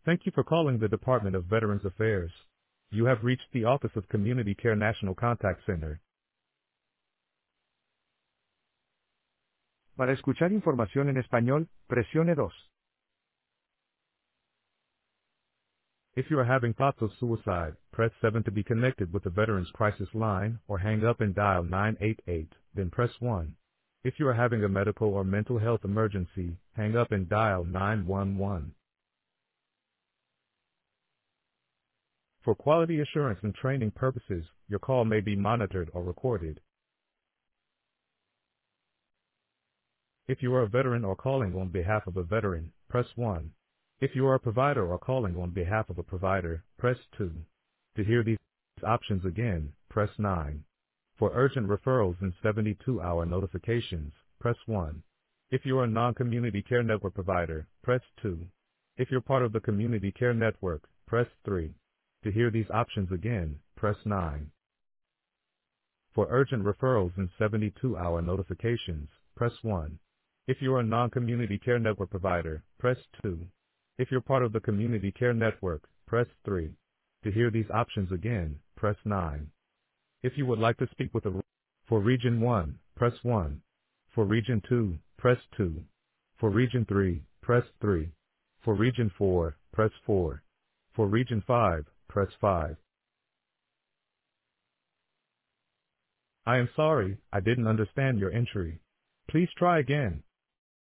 Thank you for calling the Department of Veterans Affairs. You have reached the Office of Community Care National Contact Center. Para escuchar información en español, presione 2. If you are having thoughts of suicide, press 7 to be connected with the Veterans Crisis Line or hang up and dial 988, then press 1. If you are having a medical or mental health emergency, hang up and dial 911. For quality assurance and training purposes, your call may be monitored or recorded. If you are a veteran or calling on behalf of a veteran, press 1. If you are a provider or calling on behalf of a provider, press 2. To hear these options again, press 9. For urgent referrals and 72-hour notifications, press 1. If you are a non-community care network provider, press 2. If you're part of the community care network, press 3. To hear these options again, press 9. For urgent referrals and 72-hour notifications, press 1. If you are a non-community care network provider, press 2. If you're part of the community care network, press 3. To hear these options again, press 9. If you would like to speak with for Region 1, press 1. For Region 2, press 2. For Region 3, press 3. For Region 4, press 4. For Region 5, press 5. I am sorry, I didn't understand your entry. Please try again.